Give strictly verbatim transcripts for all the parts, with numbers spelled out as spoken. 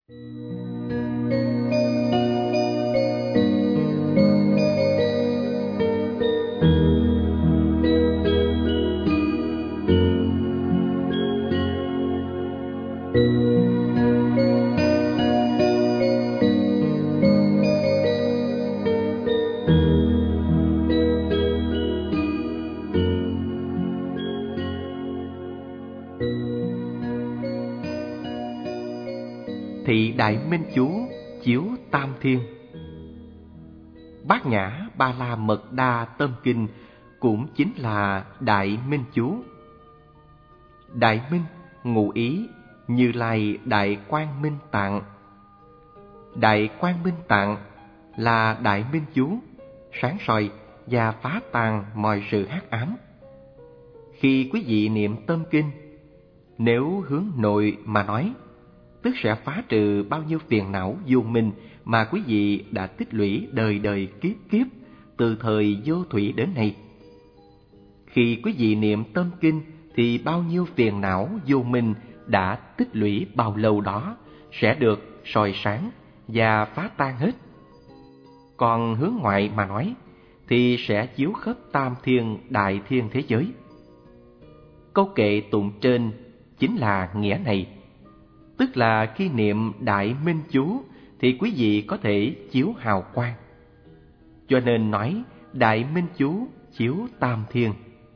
Thị Đại Minh Chú chiếu Tam Thiên. Bát Nhã Ba La Mật Đa Tâm Kinh cũng chính là Đại Minh Chú. Đại Minh ngụ ý Như Lai Đại Quang Minh Tạng. Đại Quang Minh Tạng là Đại Minh Chú, sáng soi và phá tan mọi sự hắc ám. Khi quý vị niệm tâm kinh, nếu hướng nội mà nói, tức sẽ phá trừ bao nhiêu phiền não vô minh mà quý vị đã tích lũy đời đời kiếp kiếp từ thời vô thủy đến nay. Khi quý vị niệm tâm kinh thì bao nhiêu phiền não vô minh đã tích lũy bao lâu đó sẽ được soi sáng và phá tan hết. Còn hướng ngoại mà nói thì sẽ chiếu khắp tam thiên đại thiên thế giới. Câu kệ tụng trên chính là nghĩa này. Tức là khi niệm Đại Minh Chú thì quý vị có thể chiếu hào quang. Cho nên nói Đại Minh Chú chiếu tam thiên.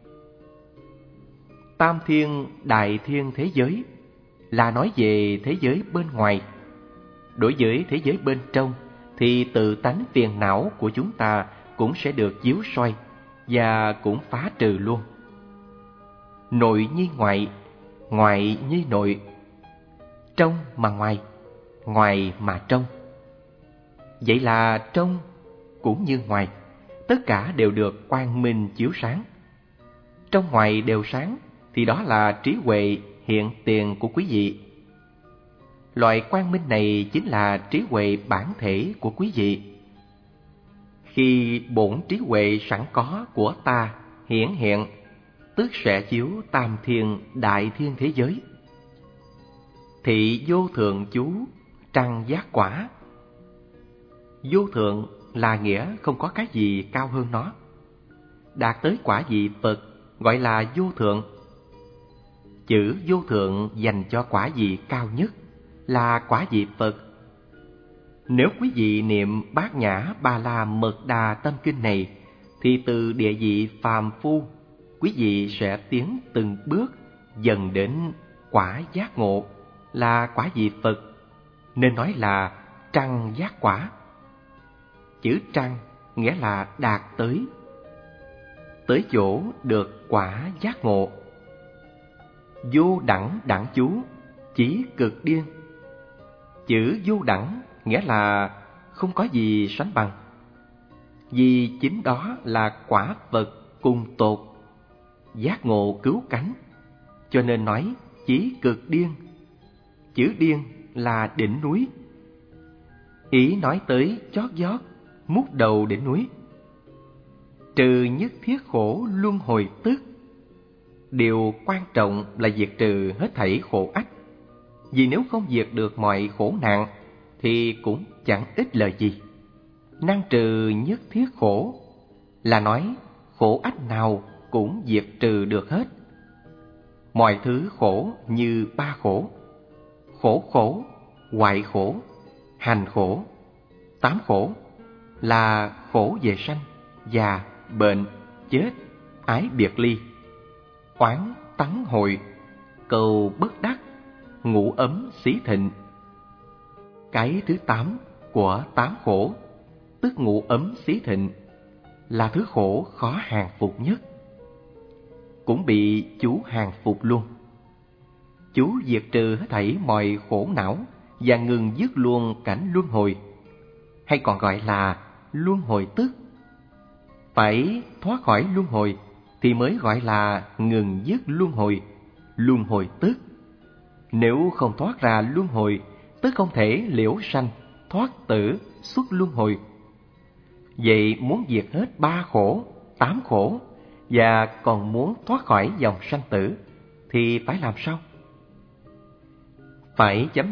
Tam thiên đại thiên thế giới là nói về thế giới bên ngoài. Đối với thế giới bên trong thì tự tánh phiền não của chúng ta cũng sẽ được chiếu soi và cũng phá trừ luôn. Nội nhi ngoại, ngoại nhi nội, trong mà ngoài, ngoài mà trong. Vậy là trong cũng như ngoài, tất cả đều được quang minh chiếu sáng. Trong ngoài đều sáng thì đó là trí huệ hiện tiền của quý vị. Loại quang minh này chính là trí huệ bản thể của quý vị. Khi bổn trí huệ sẵn có của ta hiển hiện, tức sẽ chiếu tam thiên đại thiên thế giới. Thị vô thượng chú trăng giác quả. Vô thượng là nghĩa không có cái gì cao hơn nó. Đạt tới quả vị Phật gọi là vô thượng. Chữ vô thượng dành cho quả vị cao nhất là quả vị Phật. Nếu quý vị niệm Bát Nhã Ba La Mật Đa Tâm Kinh này thì từ địa vị phàm phu quý vị sẽ tiến từng bước dần đến quả giác ngộ là quả vị Phật, nên nói là trăng giác quả. Chữ trăng nghĩa là đạt tới, tới chỗ được quả giác ngộ. Vô đẳng đẳng chú chí cực điên. Chữ vô đẳng nghĩa là không có gì sánh bằng, vì chính đó là quả Phật cùng tột, giác ngộ cứu cánh, cho nên nói chí cực điên. Chữ điên là đỉnh núi, ý nói tới chót vót mút đầu đỉnh núi. Trừ nhất thiết khổ luân hồi tức. Điều quan trọng là diệt trừ hết thảy khổ ách, vì nếu không diệt được mọi khổ nạn thì cũng chẳng ích lợi gì. Năng trừ nhất thiết khổ là nói khổ ách nào cũng diệt trừ được hết. Mọi thứ khổ như ba khổ: khổ khổ, hoại khổ, hành khổ. Tám khổ là khổ về sanh, già, bệnh, chết, ái biệt ly, oán tắng hội, cầu bất đắc, ngủ ấm xí thịnh. Cái thứ tám của tám khổ, tức ngủ ấm xí thịnh, là thứ khổ khó hàng phục nhất, cũng bị chú hàng phục luôn. Chú diệt trừ hết thảy mọi khổ não và ngừng dứt luôn cảnh luân hồi, hay còn gọi là luân hồi tức. Phải thoát khỏi luân hồi thì mới gọi là ngừng dứt luân hồi, luân hồi tức. Nếu không thoát ra luân hồi, tức không thể liễu sanh, thoát tử, xuất luân hồi. Vậy muốn diệt hết ba khổ, tám khổ và còn muốn thoát khỏi dòng sanh tử thì phải làm sao? Phải chấm dứt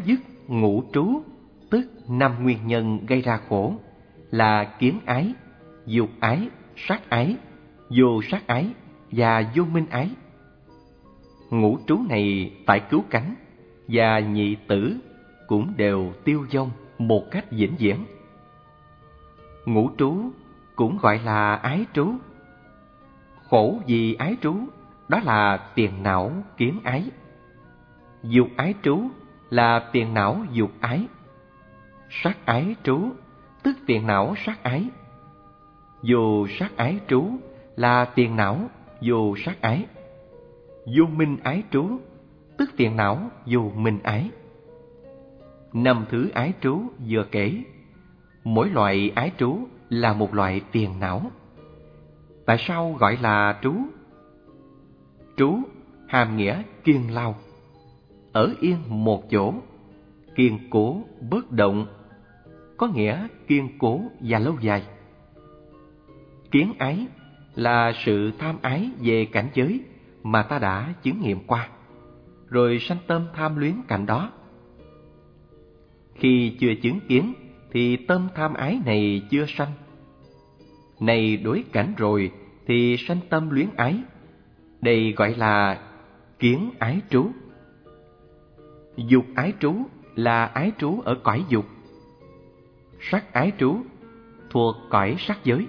ngũ trú, tức năm nguyên nhân gây ra khổ, là kiến ái, dục ái, sát ái, vô sát ái và vô minh ái. Ngũ trú này phải cứu cánh, và nhị tử cũng đều tiêu vong một cách vĩnh viễn. Ngũ trú cũng gọi là ái trú. Khổ vì ái trú, đó là phiền não kiến ái. Dục ái trú là phiền não dục ái. Sát ái trú, tức phiền não sát ái. Vô sát ái trú là phiền não vô sát ái. Vô minh ái trú, tức phiền não vô minh ái. Năm thứ ái trú vừa kể, mỗi loại ái trú là một loại phiền não. Tại sao gọi là trú? Trú hàm nghĩa kiên lao, ở yên một chỗ, kiên cố bất động, có nghĩa kiên cố và lâu dài. Kiến ái là sự tham ái về cảnh giới mà ta đã chứng nghiệm qua, rồi sanh tâm tham luyến cảnh đó. Khi chưa chứng kiến thì tâm tham ái này chưa sanh. Này đối cảnh rồi thì sanh tâm luyến ái. Đây gọi là kiến ái trú. Dục ái trú là ái trú ở cõi dục. Sắc ái trú thuộc cõi sắc giới.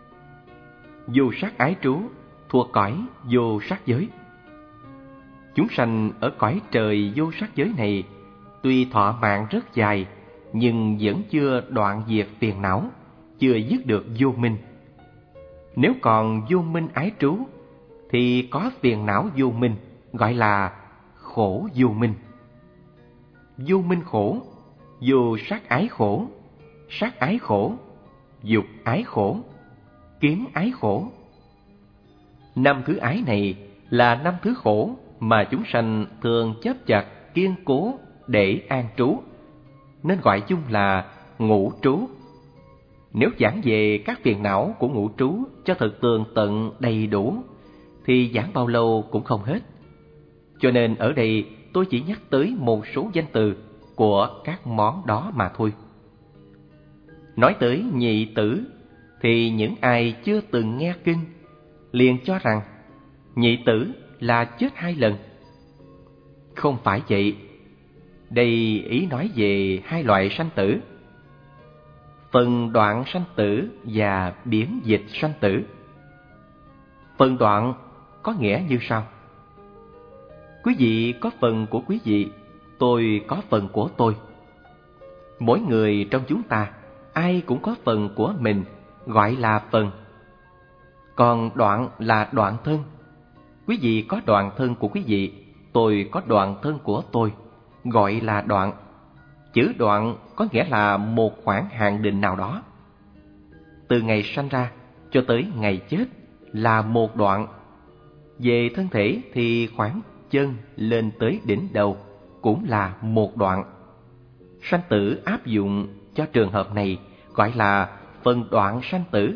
Vô sắc ái trú thuộc cõi vô sắc giới. Chúng sanh ở cõi trời vô sắc giới này tuy thọ mạng rất dài, nhưng vẫn chưa đoạn diệt phiền não, chưa dứt được vô minh. Nếu còn vô minh ái trú thì có phiền não vô minh, gọi là khổ vô minh. Vô minh khổ, vô sắc ái khổ, sắc ái khổ, dục ái khổ, kiến ái khổ. Năm thứ ái này là năm thứ khổ mà chúng sanh thường chấp chặt kiên cố để an trú, nên gọi chung là ngũ trú. Nếu giảng về các phiền não của ngũ trú cho thật tường tận đầy đủ thì giảng bao lâu cũng không hết. Cho nên ở đây tôi chỉ nhắc tới một số danh từ của các món đó mà thôi. Nói tới nhị tử thì những ai chưa từng nghe kinh liền cho rằng nhị tử là chết hai lần. Không phải vậy. Đây ý nói về hai loại sanh tử: phần đoạn sanh tử và biến dịch sanh tử. Phần đoạn có nghĩa như sau: quý vị có phần của quý vị, tôi có phần của tôi. Mỗi người trong chúng ta, ai cũng có phần của mình, gọi là phần. Còn đoạn là đoạn thân. Quý vị có đoạn thân của quý vị, tôi có đoạn thân của tôi, gọi là đoạn. Chữ đoạn có nghĩa là một khoảng hạn định nào đó. Từ ngày sanh ra cho tới ngày chết là một đoạn. Về thân thể thì khoảng chân lên tới đỉnh đầu cũng là một đoạn. Sanh tử áp dụng cho trường hợp này gọi là phần đoạn sanh tử.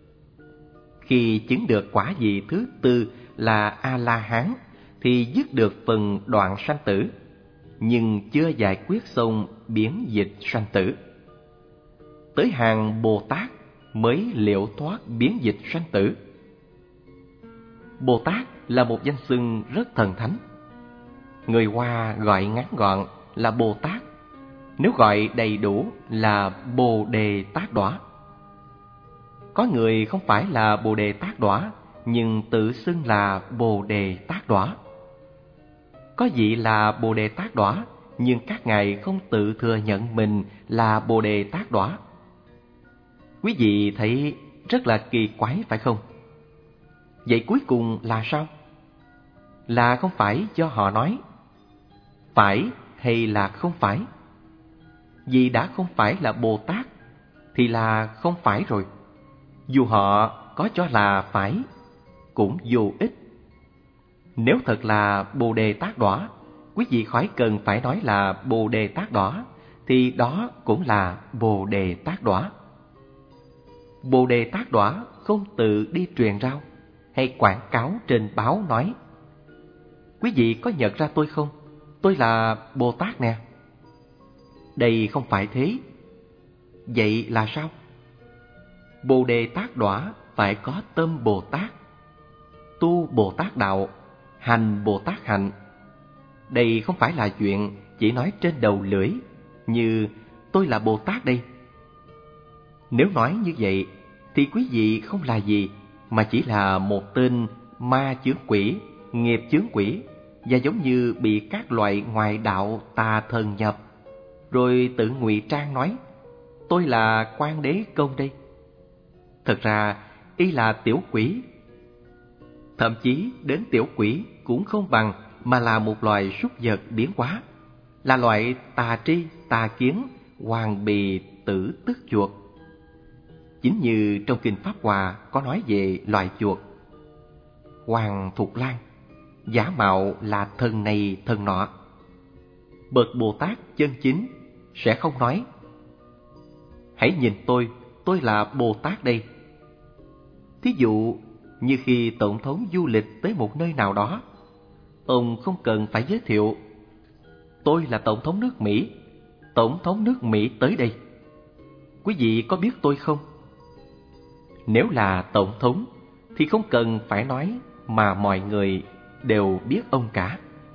Khi chứng được quả vị thứ tư là A-la-hán thì dứt được phần đoạn sanh tử, nhưng chưa giải quyết xong biến dịch sanh tử. Tới hàng Bồ Tát mới liệu thoát biến dịch sanh tử. Bồ Tát là một danh xưng rất thần thánh. Người Hoa gọi ngắn gọn là Bồ Tát, nếu gọi đầy đủ là Bồ Đề Tát Đọa. Có người không phải là Bồ Đề Tát Đọa, nhưng tự xưng là Bồ Đề Tát Đọa. Có vị là Bồ Đề Tát Đọa, nhưng các ngài không tự thừa nhận mình là Bồ Đề Tát Đọa. Quý vị thấy rất là kỳ quái phải không? Vậy cuối cùng là sao? Là không phải do họ nói. Phải hay là không phải? Vì đã không phải là Bồ Tát thì là không phải rồi. Dù họ có cho là phải cũng vô ích. Nếu thật là Bồ Đề Tát Đọa, quý vị khỏi cần phải nói là Bồ Đề Tát Đọa, thì đó cũng là Bồ Đề Tát Đọa. Bồ Đề Tát Đọa không tự đi truyền rao hay quảng cáo trên báo nói: quý vị có nhận ra tôi không? Tôi là Bồ Tát nè. Đây không phải thế. Vậy là sao? Bồ Đề Tát Đọa phải có tâm Bồ Tát, tu Bồ Tát đạo, hành Bồ Tát hạnh. Đây không phải là chuyện chỉ nói trên đầu lưỡi, như tôi là Bồ Tát đây. Nếu nói như vậy, thì quý vị không là gì, mà chỉ là một tên ma chướng quỷ, nghiệp chướng quỷ, và giống như bị các loại ngoại đạo tà thần nhập, rồi tự ngụy trang nói, tôi là Quan Đế Công đây. Thật ra, y là tiểu quỷ. Thậm chí đến tiểu quỷ cũng không bằng, mà là một loài súc vật biến hóa, là loại tà tri, tà kiến, hoàng bì, tử tức chuột. Chính như trong Kinh Pháp Hòa có nói về loài chuột. Hoàng Phục Lan giả mạo là thần này thần nọ. Bậc Bồ Tát chân chính sẽ không nói, hãy nhìn tôi, tôi là Bồ Tát đây. Thí dụ như khi tổng thống du lịch tới một nơi nào đó, ông không cần phải giới thiệu, tôi là tổng thống nước Mỹ, tổng thống nước Mỹ tới đây. Quý vị có biết tôi không? Nếu là tổng thống thì không cần phải nói, mà mọi người đều biết ông cả.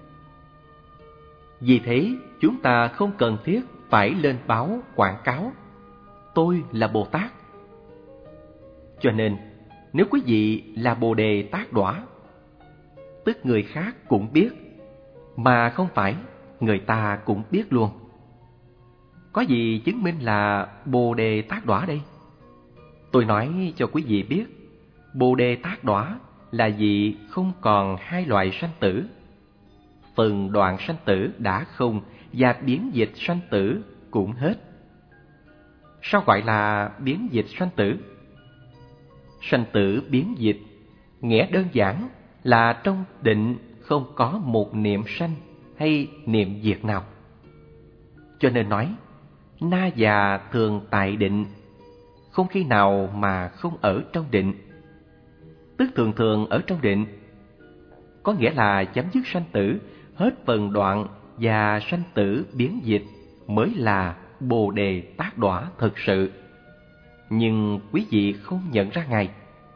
Vì thế, chúng ta không cần thiết phải lên báo quảng cáo, tôi là Bồ Tát. Cho nên, nếu quý vị là Bồ Đề Tát Đọa, tức người khác cũng biết, mà không phải người ta cũng biết luôn. Có gì chứng minh là Bồ Đề Tát Đọa đây? Tôi nói cho quý vị biết, Bồ Đề Tát Đọa là vì không còn hai loại sanh tử. Phần đoạn sanh tử đã không, và biến dịch sanh tử cũng hết. Sao gọi là biến dịch sanh tử? Sanh tử biến dịch, nghĩa đơn giản là trong định không có một niệm sanh hay niệm diệt nào. Cho nên nói, na già thường tại định, không khi nào mà không ở trong định. Tức thường thường ở trong định, có nghĩa là chấm dứt sanh tử, hết phần đoạn và sanh tử biến dịch mới là Bồ Đề Tát Đọa thực sự. Nhưng quý vị không nhận ra Ngài.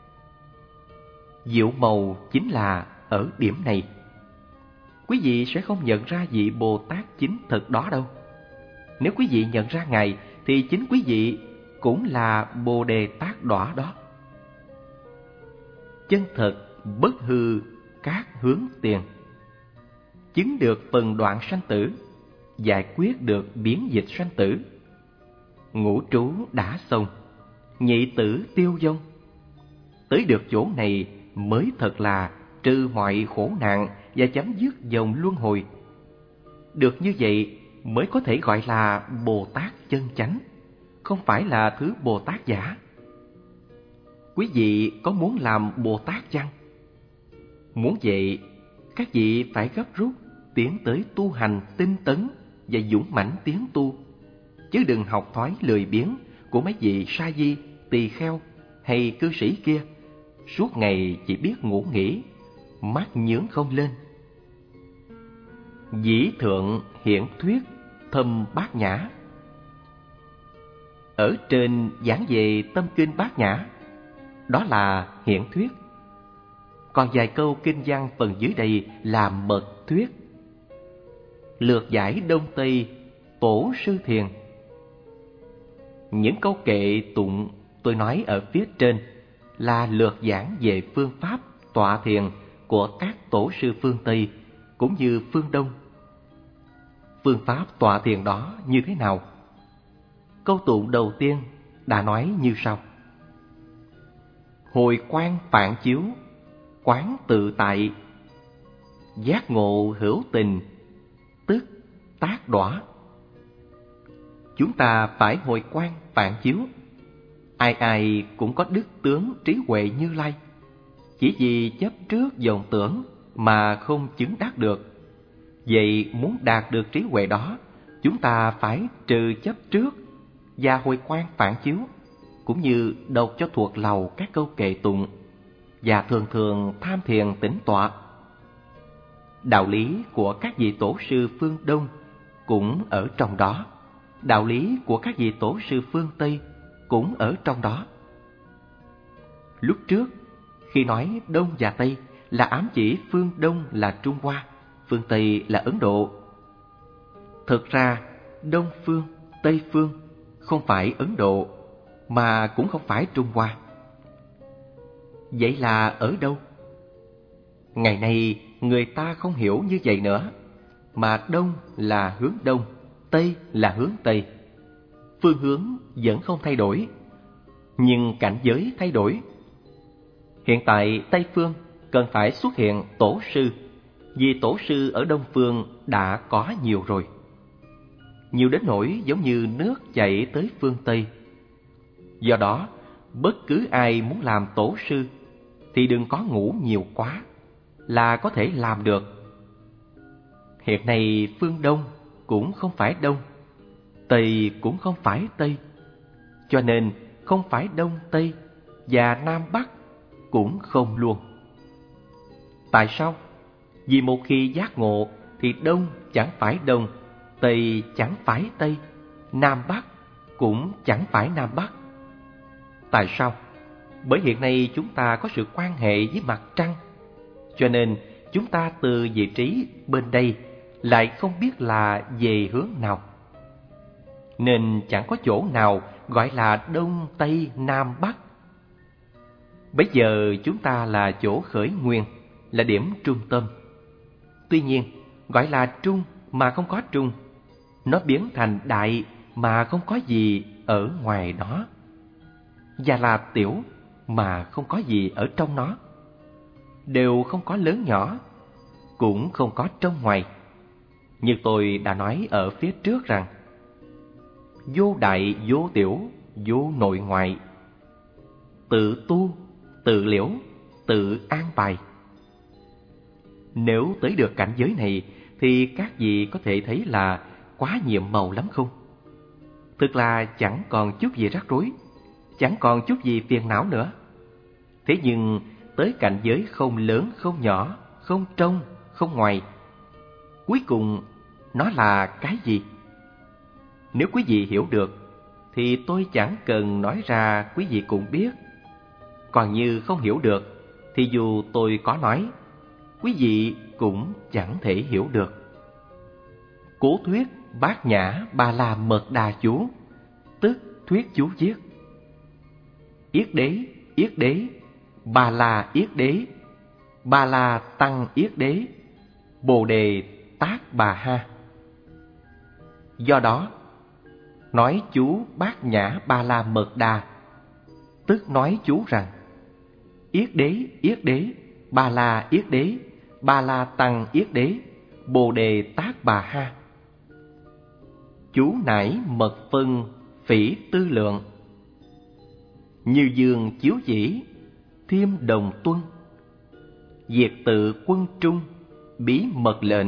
Diệu màu chính là ở điểm này. Quý vị sẽ không nhận ra vị Bồ Tát chính thực đó đâu. Nếu quý vị nhận ra Ngài, thì chính quý vị cũng là Bồ Đề Tát Đọa đó. Chân thật bất hư các hướng tiền, chứng được phần đoạn sanh tử, giải quyết được biến dịch sanh tử. Ngũ trú đã xong, nhị tử tiêu vong. Tới được chỗ này mới thật là trừ mọi khổ nạn và chấm dứt dòng luân hồi. Được như vậy mới có thể gọi là Bồ Tát chân chánh, không phải là thứ Bồ Tát giả. Quý vị có muốn làm Bồ Tát chăng? Muốn vậy, các vị phải gấp rút tiến tới tu hành tinh tấn và dũng mãnh tiến tu, chứ đừng học thói lười biếng của mấy vị sa di, tỳ kheo hay cư sĩ kia, suốt ngày chỉ biết ngủ nghỉ, mắt nhướng không lên. Dĩ thượng hiển thuyết thâm bát nhã. Ở trên giảng về tâm kinh bát nhã, đó là hiển thuyết. Còn vài câu kinh văn phần dưới đây là mật thuyết. Lược giải đông tây tổ sư thiền. Những câu kệ tụng tôi nói ở phía trên là lược giảng về phương pháp tọa thiền của các tổ sư phương Tây cũng như phương Đông. Phương pháp tọa thiền đó như thế nào? Câu tụng đầu tiên đã nói như sau: hồi quang phản chiếu, quán tự tại, giác ngộ hữu tình, tức tác đọa. Chúng ta phải hồi quang phản chiếu. Ai ai cũng có đức tướng trí huệ Như Lai, chỉ vì chấp trước vọng tưởng mà không chứng đắc được. Vậy muốn đạt được trí huệ đó, chúng ta phải trừ chấp trước và hồi quang phản chiếu, cũng như đọc cho thuộc lòng các câu kệ tụng và thường thường tham thiền tĩnh tọa. Đạo lý của các vị tổ sư phương Đông cũng ở trong đó. đạo lý của các vị tổ sư phương Tây cũng ở trong đó. Lúc trước, khi nói Đông và Tây là ám chỉ phương Đông là Trung Hoa, phương Tây là Ấn Độ. Thực ra, Đông phương, Tây phương không phải Ấn Độ, mà cũng không phải Trung Hoa. Vậy là ở đâu? Ngày nay, người ta không hiểu như vậy nữa, mà Đông là hướng Đông, Tây là hướng Tây. Phương hướng vẫn không thay đổi, nhưng cảnh giới thay đổi. Hiện tại Tây phương cần phải xuất hiện tổ sư, vì tổ sư ở Đông phương đã có nhiều rồi. Nhiều đến nỗi giống như nước chảy tới phương Tây. Do đó, bất cứ ai muốn làm tổ sư thì đừng có ngủ nhiều quá, là có thể làm được. Hiện nay phương Đông cũng không phải Đông, Tây cũng không phải Tây, cho nên không phải Đông Tây và Nam Bắc cũng không luôn. Tại sao? Vì một khi giác ngộ thì Đông chẳng phải Đông, Tây chẳng phải Tây, Nam Bắc cũng chẳng phải Nam Bắc. Tại sao? Bởi hiện nay chúng ta có sự quan hệ với mặt trăng, cho nên chúng ta từ vị trí bên đây lại không biết là về hướng nào. Nên chẳng có chỗ nào gọi là Đông, Tây, Nam, Bắc. Bây giờ chúng ta là chỗ khởi nguyên, là điểm trung tâm. Tuy nhiên, gọi là trung mà không có trung, nó biến thành đại mà không có gì ở ngoài nó, và là tiểu mà không có gì ở trong nó. Đều không có lớn nhỏ, cũng không có trong ngoài. Như tôi đã nói ở phía trước rằng, vô đại vô tiểu, vô nội ngoại, tự tu, tự liễu, tự an bài. Nếu tới được cảnh giới này thì các vị có thể thấy là quá nhiệm màu lắm không? Thực là chẳng còn chút gì rắc rối, chẳng còn chút gì phiền não nữa. Thế nhưng tới cảnh giới không lớn không nhỏ, không trong, không ngoài, cuối cùng nó là cái gì? Nếu quý vị hiểu được thì tôi chẳng cần nói ra, quý vị cũng biết. Còn như không hiểu được thì dù tôi có nói, quý vị cũng chẳng thể hiểu được. Cố thuyết Bát Nhã Ba La Mật Đa Chú, tức thuyết chú viết: Yết đế, yết đế, Ba La yết đế, Ba La tăng yết đế, Bồ đề tát bà ha. Do đó, nói chú Bát Nhã Ba La Mật Đa, tức nói chú rằng Yết đế, yết đế, Ba La yết đế, Ba La tăng yết đế, Bồ đề tát bà ha. Chú nải mật phân phỉ tư lượng, như dương chiếu chỉ, thiêm đồng tuân, diệt tự quân trung, bí mật lệnh,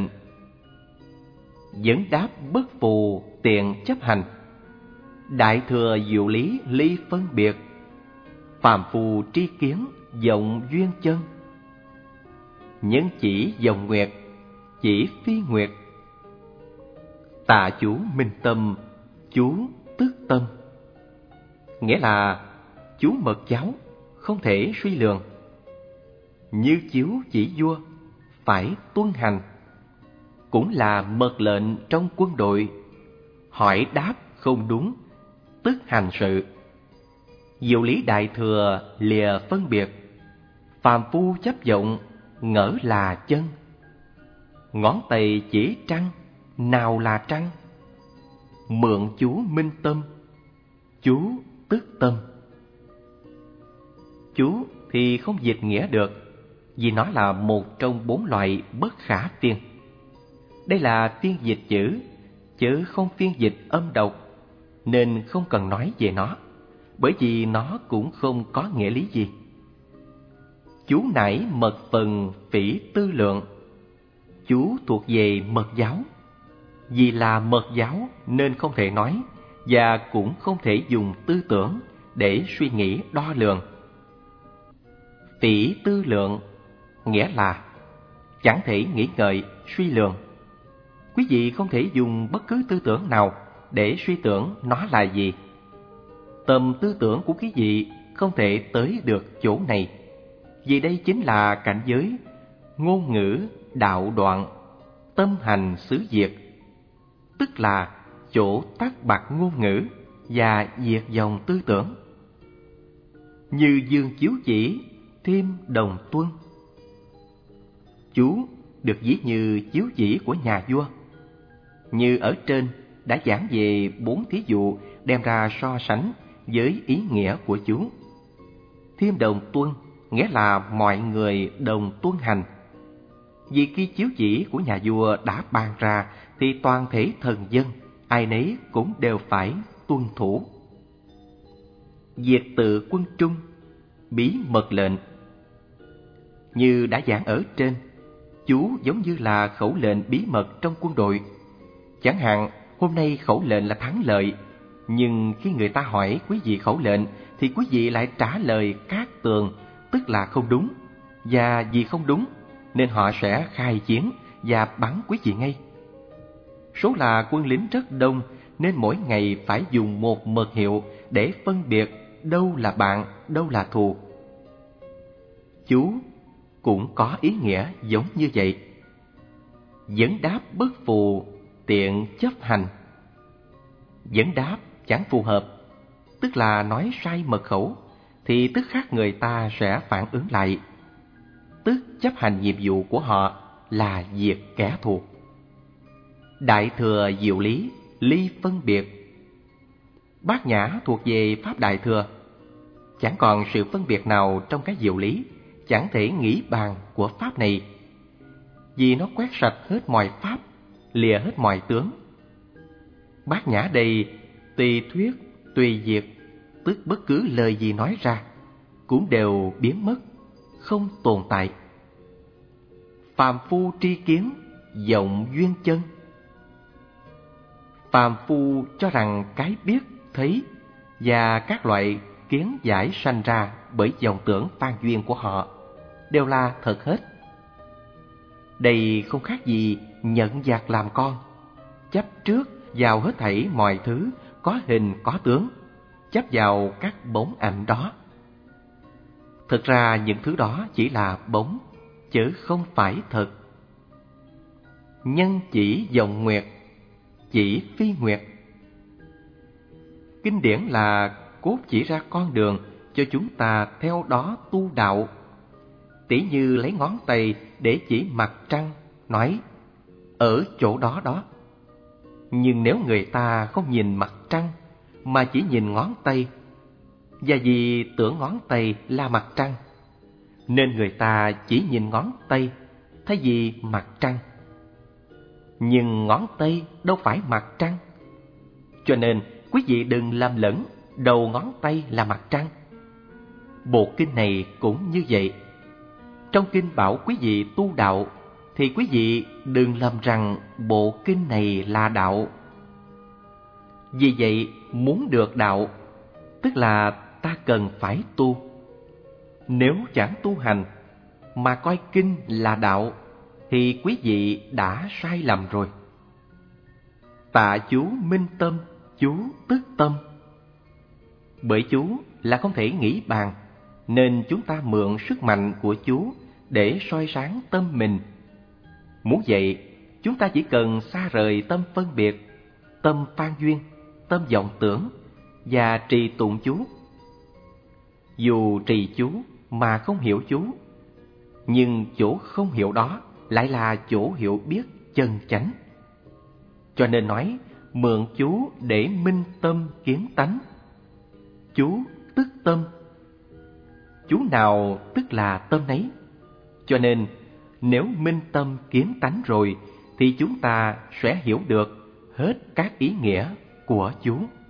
vấn đáp bất phù tiện chấp hành, đại thừa diệu lý ly phân biệt, phàm phu tri kiến vọng duyên chân, nhân chỉ dòng nguyệt, chỉ phi nguyệt, tà chú minh tâm, chú tức tâm. Nghĩa là chú mật giáo không thể suy lường, như chiếu chỉ vua phải tuân hành, cũng là mật lệnh trong quân đội, hỏi đáp không đúng tức hành sự. Diệu lý đại thừa lìa phân biệt, phàm phu chấp vọng ngỡ là chân, ngón tay chỉ trăng nào là trăng, mượn chú minh tâm, chú tức tâm. Chú thì không dịch nghĩa được, vì nó là một trong bốn loại bất khả phiên. Đây là phiên dịch chữ, chứ không phiên dịch âm độc, nên không cần nói về nó, bởi vì nó cũng không có nghĩa lý gì. Chú nải mật phần phỉ tư lượng, chú thuộc về mật giáo. Vì là mật giáo nên không thể nói, và cũng không thể dùng tư tưởng để suy nghĩ đo lường. Phỉ tư lượng nghĩa là chẳng thể nghĩ ngợi, suy lường. Quý vị không thể dùng bất cứ tư tưởng nào để suy tưởng nó là gì. Tầm tư tưởng của quý vị không thể tới được chỗ này, vì đây chính là cảnh giới ngôn ngữ đạo đoạn, tâm hành xứ diệt, tức là chỗ tắt bặt ngôn ngữ và diệt dòng tư tưởng. Như dương chiếu chỉ, thêm đồng tuân. Chú được ví như chiếu chỉ của nhà vua. Như ở trên đã giảng về bốn thí dụ đem ra so sánh với ý nghĩa của chú. Thêm đồng tuân nghĩa là mọi người đồng tuân hành. Vì khi chiếu chỉ của nhà vua đã ban ra thì toàn thể thần dân ai nấy cũng đều phải tuân thủ. Diệt tự quân trung, bí mật lệnh. Như đã giảng ở trên, chú giống như là khẩu lệnh bí mật trong quân đội. Chẳng hạn, hôm nay khẩu lệnh là thắng lợi, nhưng khi người ta hỏi quý vị khẩu lệnh thì quý vị lại trả lời cát tường, tức là không đúng. Và vì không đúng nên họ sẽ khai chiến và bắn quý vị ngay. Số là quân lính rất đông nên mỗi ngày phải dùng một mật hiệu để phân biệt đâu là bạn, đâu là thù. Chú cũng có ý nghĩa giống như vậy. Vấn đáp bất phù, tiện chấp hành. Vấn đáp chẳng phù hợp, tức là nói sai mật khẩu, thì tức khắc người ta sẽ phản ứng lại. Tức chấp hành nhiệm vụ của họ là diệt kẻ thù. Đại thừa diệu lý, ly phân biệt. Bát nhã thuộc về pháp đại thừa. Chẳng còn sự phân biệt nào trong cái diệu lý, chẳng thể nghĩ bàn của pháp này, vì nó quét sạch hết mọi pháp, lìa hết mọi tướng. Bát nhã đây tùy thuyết, tùy diệt, tức bất cứ lời gì nói ra cũng đều biến mất, không tồn tại. Phàm phu tri kiến, vọng duyên chân. Phàm phu cho rằng cái biết, thấy và các loại kiến giải sanh ra bởi vọng tưởng phan duyên của họ đều là thật hết. Đây không khác gì nhận vạc làm con, chấp trước vào hết thảy mọi thứ có hình có tướng, chấp vào các bóng ảnh đó. Thực ra những thứ đó chỉ là bóng, chứ không phải thật. Nhân chỉ vọng nguyệt, chỉ phi nguyệt. Kinh điển là cốt chỉ ra con đường cho chúng ta theo đó tu đạo. Tỉ như lấy ngón tay để chỉ mặt trăng, nói ở chỗ đó đó. Nhưng nếu người ta không nhìn mặt trăng mà chỉ nhìn ngón tay, và vì tưởng ngón tay là mặt trăng, nên người ta chỉ nhìn ngón tay thay vì mặt trăng. Nhưng ngón tay đâu phải mặt trăng, cho nên quý vị đừng làm lẫn đầu ngón tay là mặt trăng. Bộ kinh này cũng như vậy. Trong kinh bảo quý vị tu đạo, thì quý vị đừng lầm rằng bộ kinh này là đạo. Vì vậy, muốn được đạo, tức là ta cần phải tu. Nếu chẳng tu hành, mà coi kinh là đạo, thì quý vị đã sai lầm rồi. Tạ chú minh tâm, chú tức tâm. Bởi chú là không thể nghĩ bàn, nên chúng ta mượn sức mạnh của chú để soi sáng tâm mình. Muốn vậy, chúng ta chỉ cần xa rời tâm phân biệt, tâm phan duyên, tâm vọng tưởng và trì tụng chú. Dù trì chú mà không hiểu chú, nhưng chỗ không hiểu đó lại là chỗ hiểu biết chân chánh. Cho nên nói mượn chú để minh tâm kiến tánh. Chú tức tâm. Chú nào tức là tâm nấy. Cho nên nếu minh tâm kiến tánh rồi thì chúng ta sẽ hiểu được hết các ý nghĩa của chú.